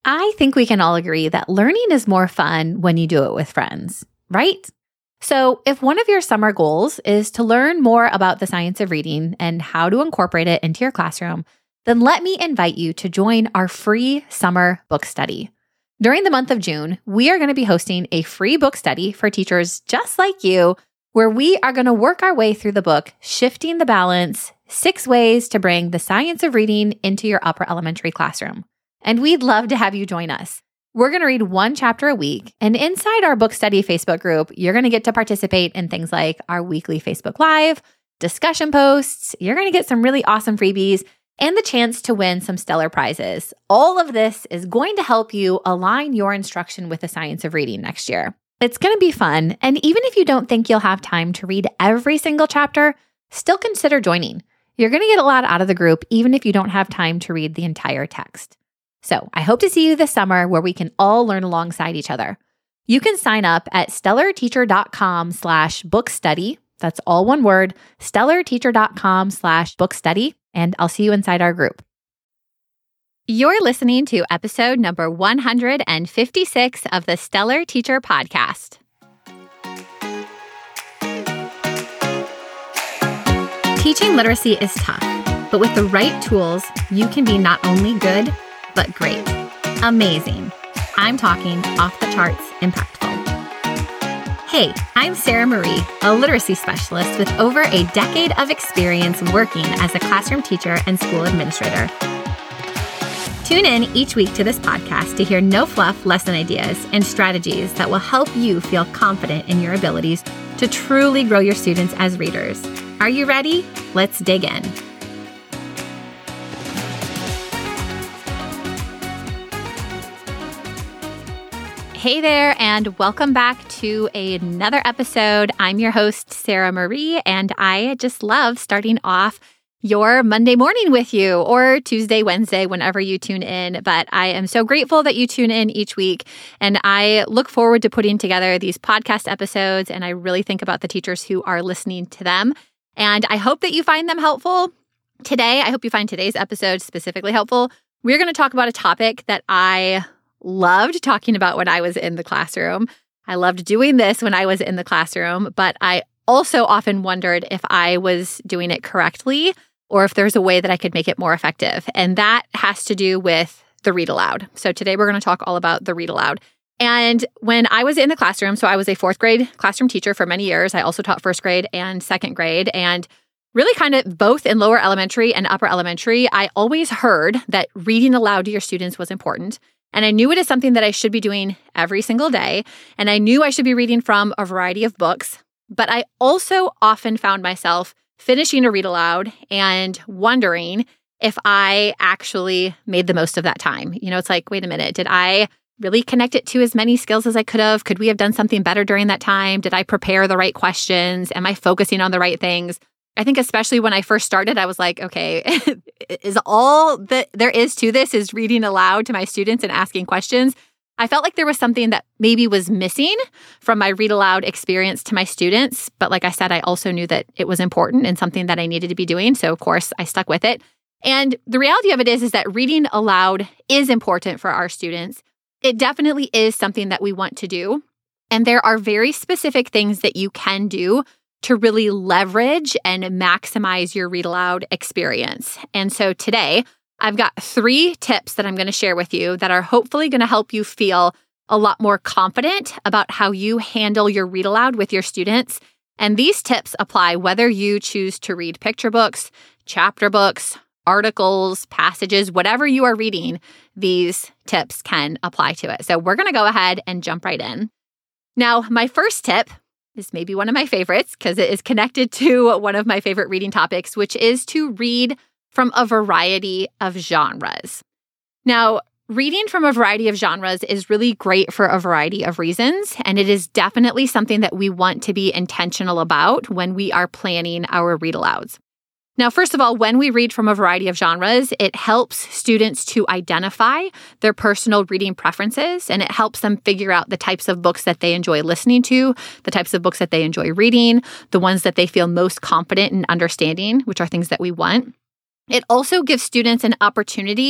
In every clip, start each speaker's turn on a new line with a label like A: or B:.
A: I think we can all agree that learning is more fun when you do it with friends, right? So if one of your summer goals is to learn more about the science of reading and how to incorporate it into your classroom, then let me invite you to join our free summer book study. During the month of June, we are going to be hosting a free book study for teachers just like you, where we are going to work our way through the book, Shifting the Balance, 6 Ways to Bring the Science of Reading into Your Upper Elementary Classroom. And we'd love to have you join us. We're going to read 1 chapter a week, and inside our book study Facebook group, you're going to get to participate in things like our weekly Facebook Live, discussion posts, you're going to get some really awesome freebies, and the chance to win some stellar prizes. All of this is going to help you align your instruction with the science of reading next year. It's going to be fun, and even if you don't think you'll have time to read every single chapter, still consider joining. You're going to get a lot out of the group, even if you don't have time to read the entire text. So I hope to see you this summer where we can all learn alongside each other. You can sign up at stellarteacher.com/bookstudy. That's all one word, stellarteacher.com/bookstudy, and I'll see you inside our group. You're listening to episode number 156 of the Stellar Teacher Podcast. Teaching literacy is tough, but with the right tools, you can be not only good, but great. Amazing. I'm talking off the charts impactful. Hey, I'm Sarah Marie, a literacy specialist with over a decade of experience working as a classroom teacher and school administrator. Tune in each week to this podcast to hear no fluff lesson ideas and strategies that will help you feel confident in your abilities to truly grow your students as readers. Are you ready? Let's dig in. Hey there, and welcome back to another episode. I'm your host, Sarah Marie, and I just love starting off your Monday morning with you, or Tuesday, Wednesday, whenever you tune in. But I am so grateful that you tune in each week, and I look forward to putting together these podcast episodes, and I really think about the teachers who are listening to them, and I hope that you find them helpful. Today, I hope you find today's episode specifically helpful. We're going to talk about a topic that I loved talking about when I was in the classroom. I loved doing this when I was in the classroom, but I also often wondered if I was doing it correctly or if there's a way that I could make it more effective. And that has to do with the read aloud. So today we're going to talk all about the read aloud. And when I was in the classroom, so I was a 4th grade classroom teacher for many years. I also taught 1st grade and 2nd grade, and really kind of both in lower elementary and upper elementary, I always heard that reading aloud to your students was important. And I knew it is something that I should be doing every single day. And I knew I should be reading from a variety of books. But I also often found myself finishing a read aloud and wondering if I actually made the most of that time. You know, it's like, wait a minute, did I really connect it to as many skills as I could have? Could we have done something better during that time? Did I prepare the right questions? Am I focusing on the right things? I think especially when I first started, I was like, okay, is all that there is to this is reading aloud to my students and asking questions? I felt like there was something that maybe was missing from my read aloud experience to my students. But like I said, I also knew that it was important and something that I needed to be doing. So of course, I stuck with it. And the reality of it is that reading aloud is important for our students. It definitely is something that we want to do. And there are very specific things that you can do to really leverage and maximize your read aloud experience. And so today, I've got 3 tips that I'm going to share with you that are hopefully going to help you feel a lot more confident about how you handle your read aloud with your students. And these tips apply whether you choose to read picture books, chapter books, articles, passages, whatever you are reading, these tips can apply to it. So we're going to go ahead and jump right in. Now, my first tip is maybe one of my favorites because it is connected to one of my favorite reading topics, which is to read from a variety of genres. Now, reading from a variety of genres is really great for a variety of reasons, and it is definitely something that we want to be intentional about when we are planning our read alouds. Now, first of all, when we read from a variety of genres, it helps students to identify their personal reading preferences, and it helps them figure out the types of books that they enjoy listening to, the types of books that they enjoy reading, the ones that they feel most confident in understanding, which are things that we want. It also gives students an opportunity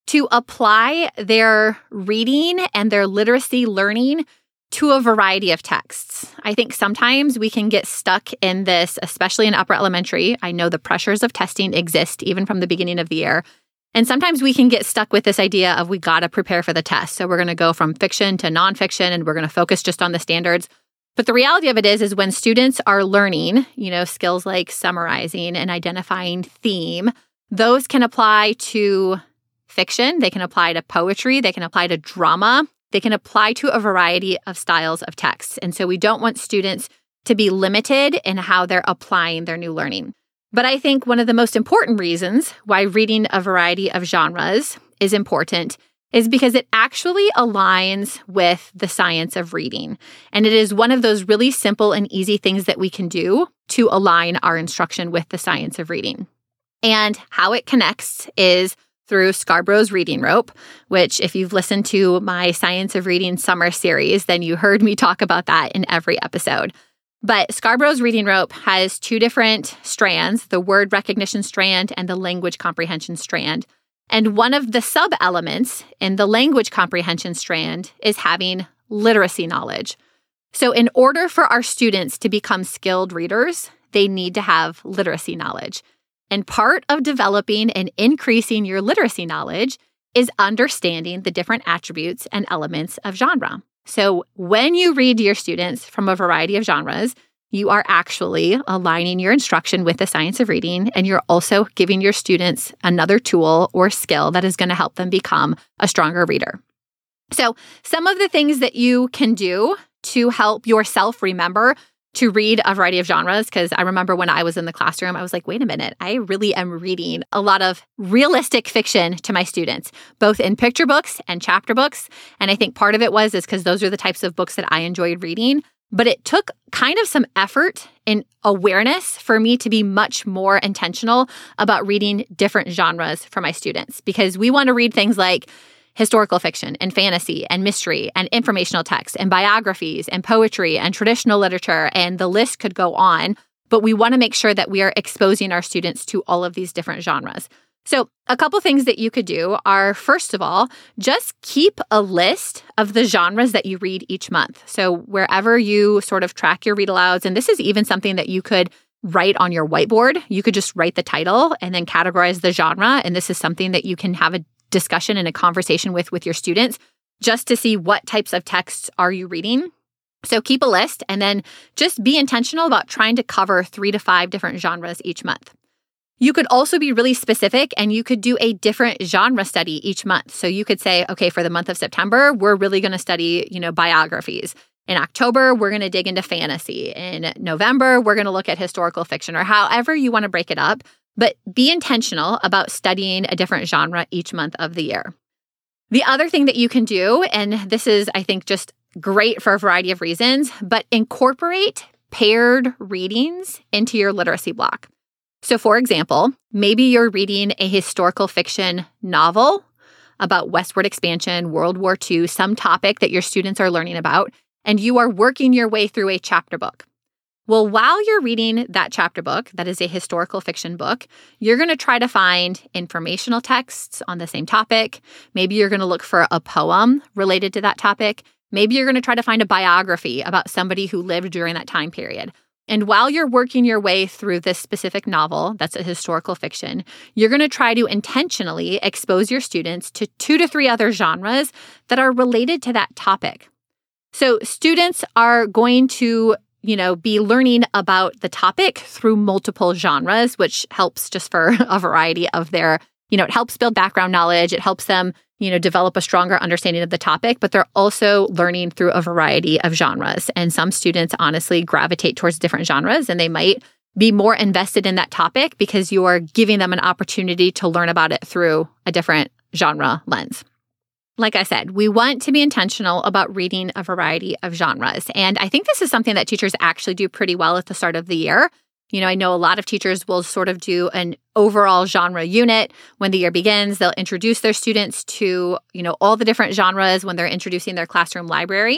A: to apply their reading and their literacy learning to a variety of texts. I think sometimes we can get stuck in this, especially in upper elementary. I know the pressures of testing exist even from the beginning of the year. And sometimes we can get stuck with this idea of we got to prepare for the test. So we're going to go from fiction to nonfiction and we're going to focus just on the standards. But the reality of it is when students are learning, skills like summarizing and identifying theme, those can apply to fiction, they can apply to poetry, they can apply to drama, they can apply to a variety of styles of text. And so we don't want students to be limited in how they're applying their new learning. But I think one of the most important reasons why reading a variety of genres is important is because it actually aligns with the science of reading. And it is one of those really simple and easy things that we can do to align our instruction with the science of reading. And how it connects is through Scarborough's Reading Rope, which if you've listened to my Science of Reading summer series, then you heard me talk about that in every episode. But Scarborough's Reading Rope has two different strands, the word recognition strand and the language comprehension strand. And one of the sub-elements in the language comprehension strand is having literacy knowledge. So in order for our students to become skilled readers, they need to have literacy knowledge. And part of developing and increasing your literacy knowledge is understanding the different attributes and elements of genre. So when you read to your students from a variety of genres, you are actually aligning your instruction with the science of reading, and you're also giving your students another tool or skill that is going to help them become a stronger reader. So some of the things that you can do to help yourself remember to read a variety of genres, because I remember when I was in the classroom, I was like, wait a minute, I really am reading a lot of realistic fiction to my students, both in picture books and chapter books. And I think part of it is because those are the types of books that I enjoyed reading. But it took kind of some effort and awareness for me to be much more intentional about reading different genres for my students, because we want to read things like historical fiction and fantasy and mystery and informational text and biographies and poetry and traditional literature, and the list could go on. But we want to make sure that we are exposing our students to all of these different genres. So a couple things that you could do are, first of all, just keep a list of the genres that you read each month. So wherever you sort of track your read alouds, and this is even something that you could write on your whiteboard. You could just write the title and then categorize the genre. And this is something that you can have a discussion and a conversation with your students just to see what types of texts are you reading. So keep a list and then just be intentional about trying to cover 3 to 5 different genres each month. You could also be really specific and you could do a different genre study each month. So you could say, okay, for the month of September, we're really going to study, biographies. In October, we're going to dig into fantasy. In November, we're going to look at historical fiction, or however you want to break it up. But be intentional about studying a different genre each month of the year. The other thing that you can do, and this is, I think, just great for a variety of reasons, but incorporate paired readings into your literacy block. So for example, maybe you're reading a historical fiction novel about westward expansion, World War II, some topic that your students are learning about, and you are working your way through a chapter book. Well, while you're reading that chapter book, that is a historical fiction book, you're going to try to find informational texts on the same topic. Maybe you're going to look for a poem related to that topic. Maybe you're going to try to find a biography about somebody who lived during that time period. And while you're working your way through this specific novel, that's a historical fiction, you're going to try to intentionally expose your students to 2 to 3 other genres that are related to that topic. So students are going to be learning about the topic through multiple genres, which helps just for a variety of their, it helps build background knowledge. It helps them, develop a stronger understanding of the topic, but they're also learning through a variety of genres. And some students honestly gravitate towards different genres, and they might be more invested in that topic because you are giving them an opportunity to learn about it through a different genre lens. Like I said, we want to be intentional about reading a variety of genres. And I think this is something that teachers actually do pretty well at the start of the year. I know a lot of teachers will sort of do an overall genre unit when the year begins. They'll introduce their students to, all the different genres when they're introducing their classroom library.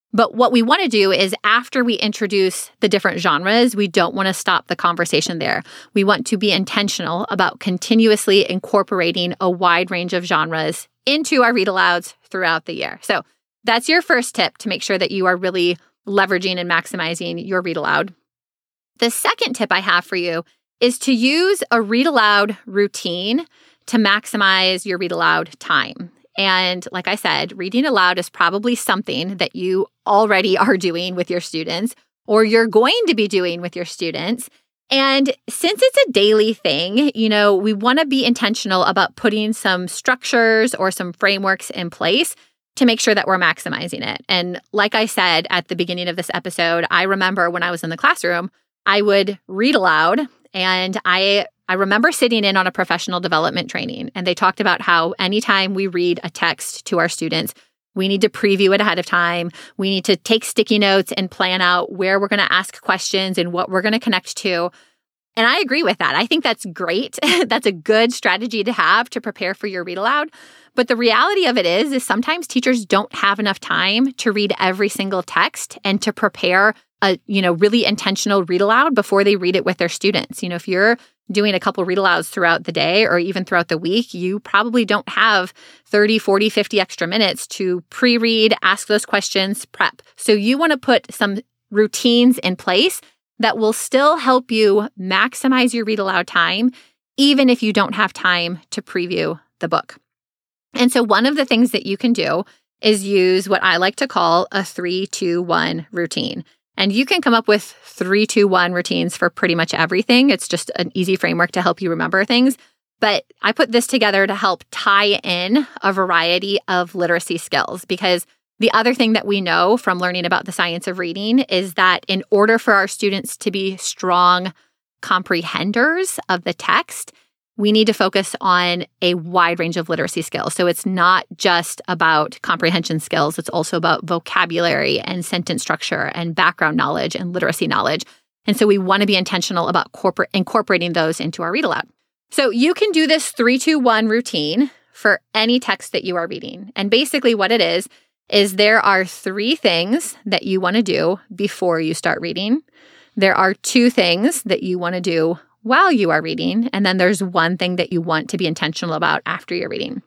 A: But what we want to do is after we introduce the different genres, we don't want to stop the conversation there. We want to be intentional about continuously incorporating a wide range of genres into our read alouds throughout the year. So that's your first tip to make sure that you are really leveraging and maximizing your read aloud. The second tip I have for you is to use a read aloud routine to maximize your read aloud time. And like I said, reading aloud is probably something that you already are doing with your students or you're going to be doing with your students. And since it's a daily thing, we want to be intentional about putting some structures or some frameworks in place to make sure that we're maximizing it. And like I said at the beginning of this episode, I remember when I was in the classroom, I would read aloud, and I remember sitting in on a professional development training, and they talked about how anytime we read a text to our students, we need to preview it ahead of time. We need to take sticky notes and plan out where we're going to ask questions and what we're going to connect to. And I agree with that. I think that's great. That's a good strategy to have to prepare for your read aloud. But the reality of it is sometimes teachers don't have enough time to read every single text and to prepare a, really intentional read aloud before they read it with their students. If you're doing a couple read alouds throughout the day or even throughout the week, you probably don't have 30, 40, 50 extra minutes to pre-read, ask those questions, prep. So you want to put some routines in place that will still help you maximize your read aloud time, even if you don't have time to preview the book. And so one of the things that you can do is use what I like to call a 3-2-1 routine. And you can come up with 3-2-1 routines for pretty much everything. It's just an easy framework to help you remember things. But I put this together to help tie in a variety of literacy skills, because the other thing that we know from learning about the science of reading is that in order for our students to be strong comprehenders of the text, we need to focus on a wide range of literacy skills. So it's not just about comprehension skills. It's also about vocabulary and sentence structure and background knowledge and literacy knowledge. And so we want to be intentional about incorporating those into our read aloud. So you can do this 3-2-1 routine for any text that you are reading. And basically what it is there are 3 things that you want to do before you start reading. There are 2 things that you want to do while you are reading, and then there's 1 thing that you want to be intentional about after you're reading.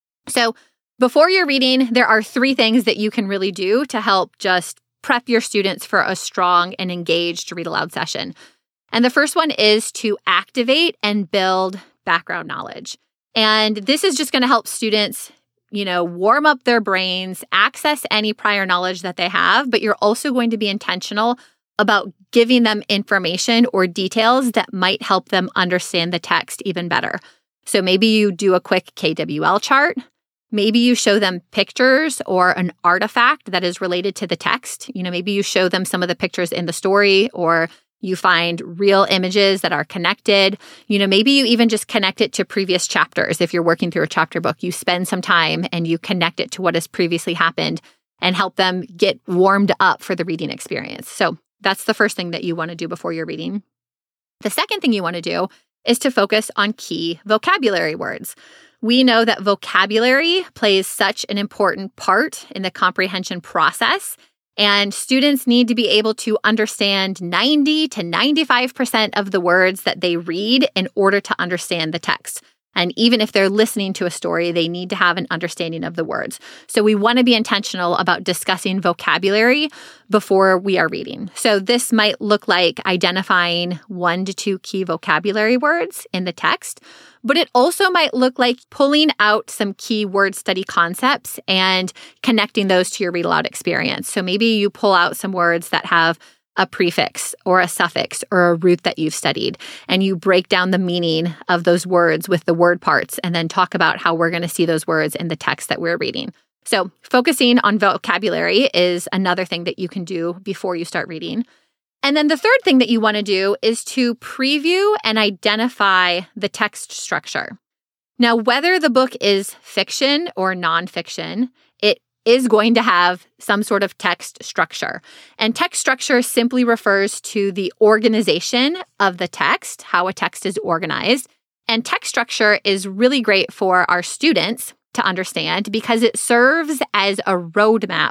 A: So before you're reading, there are 3 things that you can really do to help just prep your students for a strong and engaged read aloud session. And the first one is to activate and build background knowledge. And this is just going to help students, warm up their brains, access any prior knowledge that they have, but you're also going to be intentional about giving them information or details that might help them understand the text even better. So maybe you do a quick KWL chart. Maybe you show them pictures or an artifact that is related to the text. Maybe you show them some of the pictures in the story, or you find real images that are connected. Maybe you even just connect it to previous chapters. If you're working through a chapter book, you spend some time and you connect it to what has previously happened and help them get warmed up for the reading experience. So that's the first thing that you want to do before you're reading. The second thing you want to do is to focus on key vocabulary words. We know that vocabulary plays such an important part in the comprehension process, and students need to be able to understand 90 to 95% of the words that they read in order to understand the text. And even if they're listening to a story, they need to have an understanding of the words. So we want to be intentional about discussing vocabulary before we are reading. So this might look like identifying 1 to 2 key vocabulary words in the text, but it also might look like pulling out some key word study concepts and connecting those to your read aloud experience. So maybe you pull out some words that have a prefix or a suffix or a root that you've studied, and you break down the meaning of those words with the word parts and then talk about how we're going to see those words in the text that we're reading. So focusing on vocabulary is another thing that you can do before you start reading. And then the third thing that you want to do is to preview and identify the text structure. Now, whether the book is fiction or nonfiction, it is going to have some sort of text structure. And text structure simply refers to the organization of the text, how a text is organized. And text structure is really great for our students to understand because it serves as a roadmap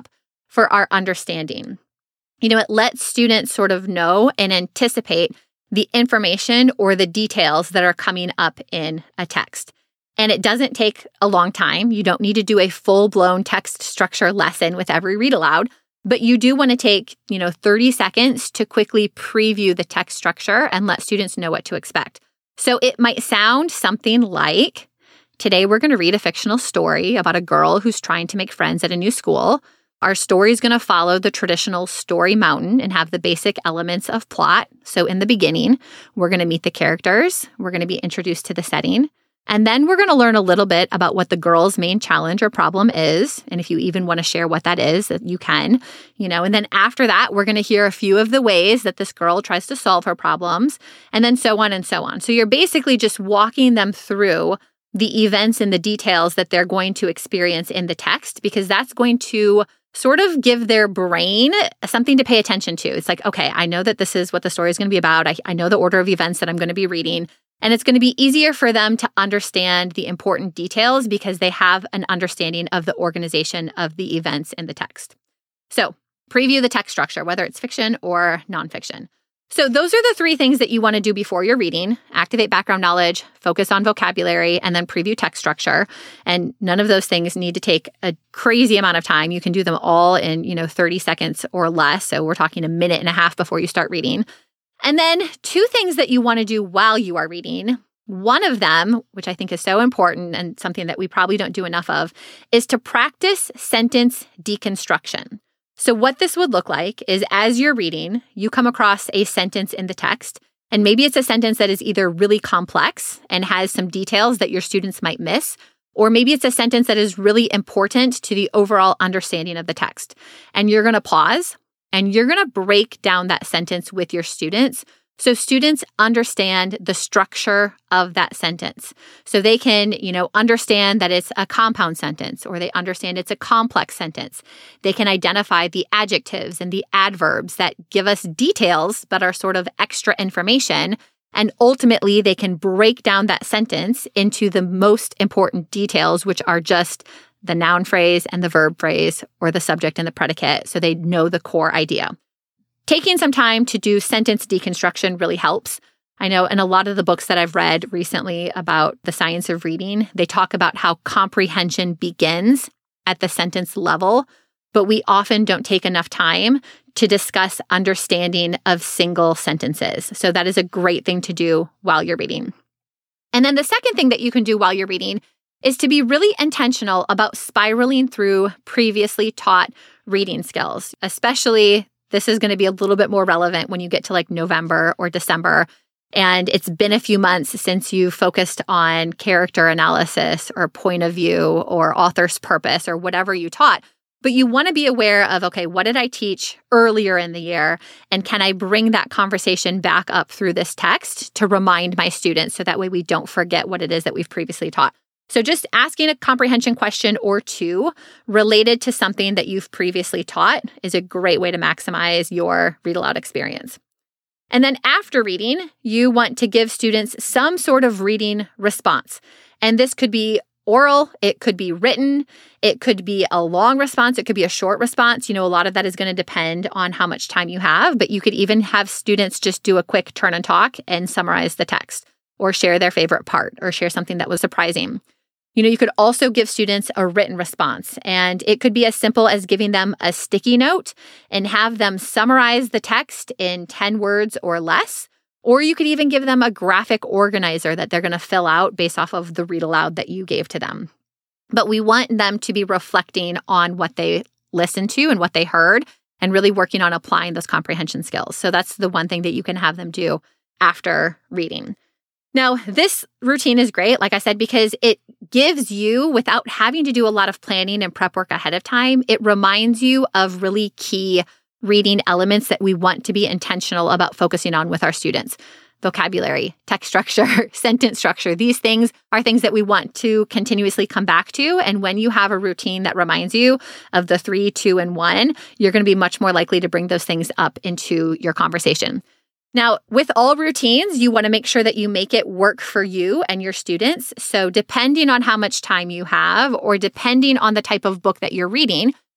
A: for our understanding. It lets students sort of know and anticipate the information or the details that are coming up in a text. And it doesn't take a long time. You don't need to do a full-blown text structure lesson with every read aloud, but you do want to take, 30 seconds to quickly preview the text structure and let students know what to expect. So it might sound something like, today we're going to read a fictional story about a girl who's trying to make friends at a new school. Our story is going to follow the traditional story mountain and have the basic elements of plot. So in the beginning, we're going to meet the characters. We're going to be introduced to the setting. And then we're going to learn a little bit about what the girl's main challenge or problem is. And if you even want to share what that is, that you can, and then after that, we're going to hear a few of the ways that this girl tries to solve her problems, and then so on and so on. So you're basically just walking them through the events and the details that they're going to experience in the text, because that's going to sort of give their brain something to pay attention to. It's like, okay, I know that this is what the story is going to be about. I know the order of events that I'm going to be reading. And it's going to be easier for them to understand the important details because they have an understanding of the organization of the events in the text. So preview the text structure, whether it's fiction or nonfiction. So those are the three things that you want to do before you're reading: activate background knowledge, focus on vocabulary, and then preview text structure. And none of those things need to take a crazy amount of time. You can do them all in, 30 seconds or less. So we're talking a minute and a half before you start reading. And then two things that you want to do while you are reading. One of them, which I think is so important and something that we probably don't do enough of, is to practice sentence deconstruction. So what this would look like is, as you're reading, you come across a sentence in the text, and maybe it's a sentence that is either really complex and has some details that your students might miss, or maybe it's a sentence that is really important to the overall understanding of the text. And you're going to pause, and you're going to break down that sentence with your students so students understand the structure of that sentence. So they can, understand that it's a compound sentence, or they understand it's a complex sentence. They can identify the adjectives and the adverbs that give us details but are sort of extra information. And ultimately, they can break down that sentence into the most important details, which are just the noun phrase and the verb phrase, or the subject and the predicate, so they know the core idea. Taking some time to do sentence deconstruction really helps. I know in a lot of the books that I've read recently about the science of reading, they talk about how comprehension begins at the sentence level, but we often don't take enough time to discuss understanding of single sentences. So that is a great thing to do while you're reading. And then the second thing that you can do while you're reading is to be really intentional about spiraling through previously taught reading skills. Especially, this is going to be a little bit more relevant when you get to like November or December, and it's been a few months since you focused on character analysis or point of view or author's purpose or whatever you taught. But you want to be aware of, okay, what did I teach earlier in the year? And can I bring that conversation back up through this text to remind my students so that way we don't forget what it is that we've previously taught? So just asking a comprehension question or two related to something that you've previously taught is a great way to maximize your read aloud experience. And then after reading, you want to give students some sort of reading response. And this could be oral, it could be written, it could be a long response, it could be a short response. A lot of that is going to depend on how much time you have, but you could even have students just do a quick turn and talk and summarize the text, or share their favorite part, or share something that was surprising. You could also give students a written response, and it could be as simple as giving them a sticky note and have them summarize the text in 10 words or less, or you could even give them a graphic organizer that they're going to fill out based off of the read aloud that you gave to them. But we want them to be reflecting on what they listened to and what they heard, and really working on applying those comprehension skills. So that's the one thing that you can have them do after reading. Now, this routine is great, like I said, because it gives you, without having to do a lot of planning and prep work ahead of time, it reminds you of really key reading elements that we want to be intentional about focusing on with our students. Vocabulary, text structure, sentence structure. These things are things that we want to continuously come back to. And when you have a routine that reminds you of the 3, 2, and 1, you're going to be much more likely to bring those things up into your conversation. Now, with all routines, you want to make sure that you make it work for you and your students. So depending on how much time you have, or depending on the type of book that you're reading,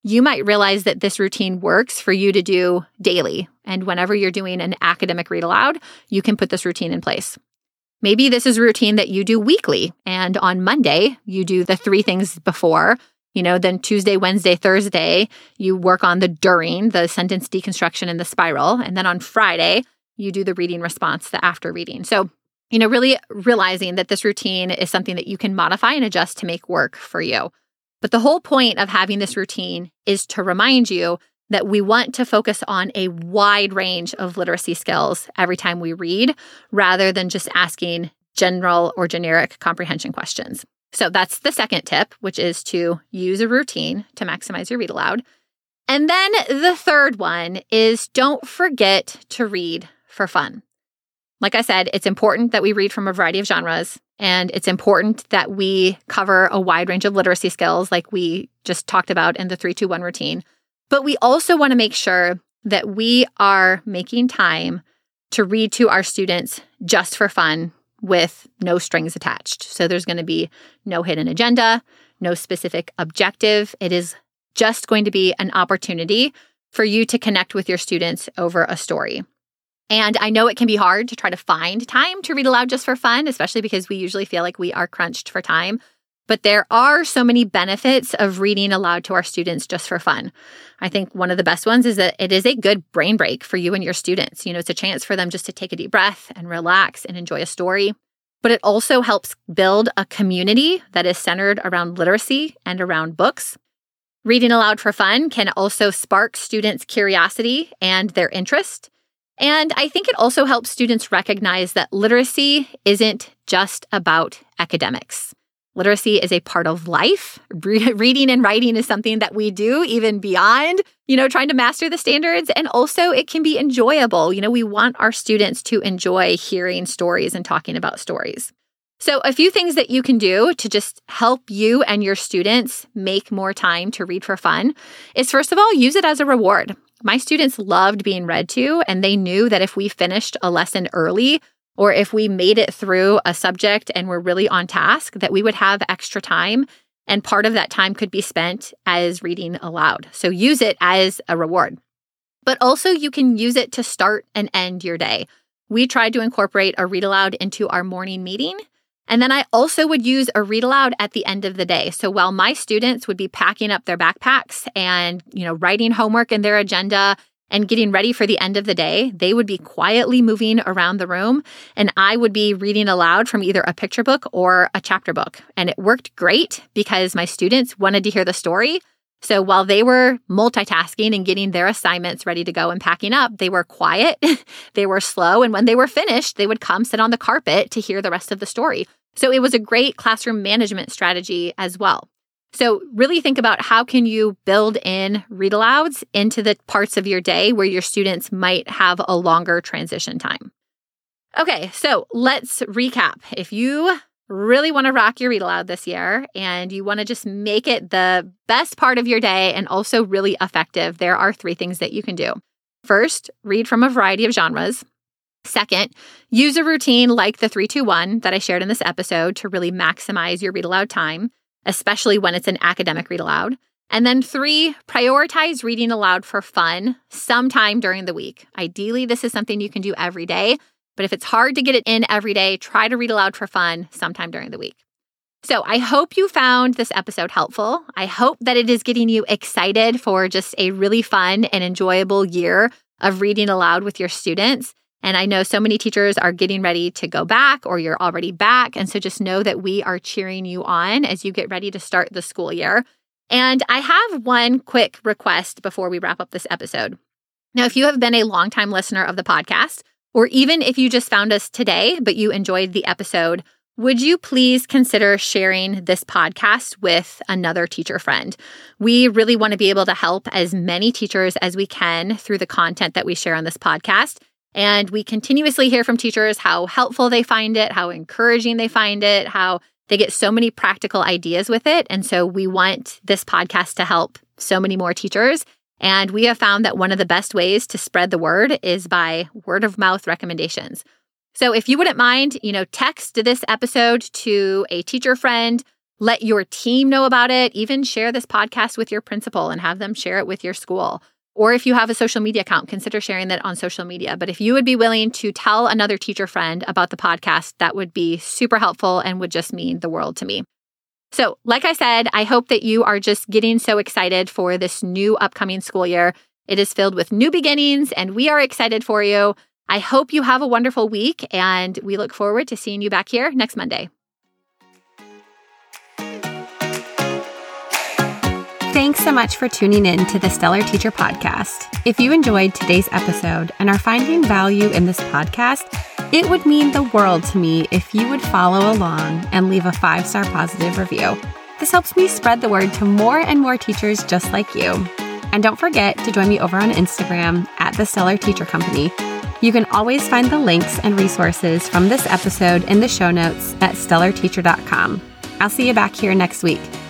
A: you might realize that this routine works for you to do daily. And whenever you're doing an academic read aloud, you can put this routine in place. Maybe this is a routine that you do weekly. And on Monday, you do the 3 things before. Then Tuesday, Wednesday, Thursday, you work on the during, the sentence deconstruction and the spiral. And then on Friday, you do the reading response, the after reading. So, really realizing that this routine is something that you can modify and adjust to make work for you. But the whole point of having this routine is to remind you that we want to focus on a wide range of literacy skills every time we read, rather than just asking general or generic comprehension questions. So that's the second tip, which is to use a routine to maximize your read aloud. And then the third one is don't forget to read for fun. Like I said, it's important that we read from a variety of genres, and it's important that we cover a wide range of literacy skills like we just talked about in the 3-2-1 routine. But we also want to make sure that we are making time to read to our students just for fun with no strings attached. So there's going to be no hidden agenda, no specific objective. It is just going to be an opportunity for you to connect with your students over a story. And I know it can be hard to try to find time to read aloud just for fun, especially because we usually feel like we are crunched for time. But there are so many benefits of reading aloud to our students just for fun. I think one of the best ones is that it is a good brain break for you and your students. It's a chance for them just to take a deep breath and relax and enjoy a story. But it also helps build a community that is centered around literacy and around books. Reading aloud for fun can also spark students' curiosity and their interest. And I think it also helps students recognize that literacy isn't just about academics. Literacy is a part of life. Reading and writing is something that we do even beyond, trying to master the standards. And also it can be enjoyable. We want our students to enjoy hearing stories and talking about stories. So a few things that you can do to just help you and your students make more time to read for fun is, first of all, use it as a reward. My students loved being read to, and they knew that if we finished a lesson early, or if we made it through a subject and were really on task, that we would have extra time. And part of that time could be spent as reading aloud. So use it as a reward. But also you can use it to start and end your day. We tried to incorporate a read aloud into our morning meeting. And then I also would use a read aloud at the end of the day. So while my students would be packing up their backpacks and, writing homework in their agenda and getting ready for the end of the day, they would be quietly moving around the room, and I would be reading aloud from either a picture book or a chapter book. And it worked great because my students wanted to hear the story. So while they were multitasking and getting their assignments ready to go and packing up, they were quiet, they were slow, and when they were finished, they would come sit on the carpet to hear the rest of the story. So it was a great classroom management strategy as well. So really think about how can you build in read alouds into the parts of your day where your students might have a longer transition time. Okay, so let's recap. If you really want to rock your read aloud this year and you want to just make it the best part of your day and also really effective, there are 3 things that you can do. First, read from a variety of genres. Second, use a routine like the 3-2-1 that I shared in this episode to really maximize your read aloud time, especially when it's an academic read aloud. And then 3, prioritize reading aloud for fun sometime during the week. Ideally, this is something you can do every day, but if it's hard to get it in every day, try to read aloud for fun sometime during the week. So I hope you found this episode helpful. I hope that it is getting you excited for just a really fun and enjoyable year of reading aloud with your students. And I know so many teachers are getting ready to go back, or you're already back. And so just know that we are cheering you on as you get ready to start the school year. And I have one quick request before we wrap up this episode. Now, if you have been a longtime listener of the podcast, or even if you just found us today, but you enjoyed the episode, would you please consider sharing this podcast with another teacher friend? We really want to be able to help as many teachers as we can through the content that we share on this podcast. And we continuously hear from teachers how helpful they find it, how encouraging they find it, how they get so many practical ideas with it. And so we want this podcast to help so many more teachers. And we have found that one of the best ways to spread the word is by word of mouth recommendations. So if you wouldn't mind, text this episode to a teacher friend, let your team know about it. Even share this podcast with your principal and have them share it with your school. Or if you have a social media account, consider sharing that on social media. But if you would be willing to tell another teacher friend about the podcast, that would be super helpful and would just mean the world to me. So, like I said, I hope that you are just getting so excited for this new upcoming school year. It is filled with new beginnings, and we are excited for you. I hope you have a wonderful week, and we look forward to seeing you back here next Monday.
B: Thanks so much for tuning in to the Stellar Teacher Podcast. If you enjoyed today's episode and are finding value in this podcast, it would mean the world to me if you would follow along and leave a 5-star positive review. This helps me spread the word to more and more teachers just like you. And don't forget to join me over on Instagram at The Stellar Teacher Company. You can always find the links and resources from this episode in the show notes at stellarteacher.com. I'll see you back here next week.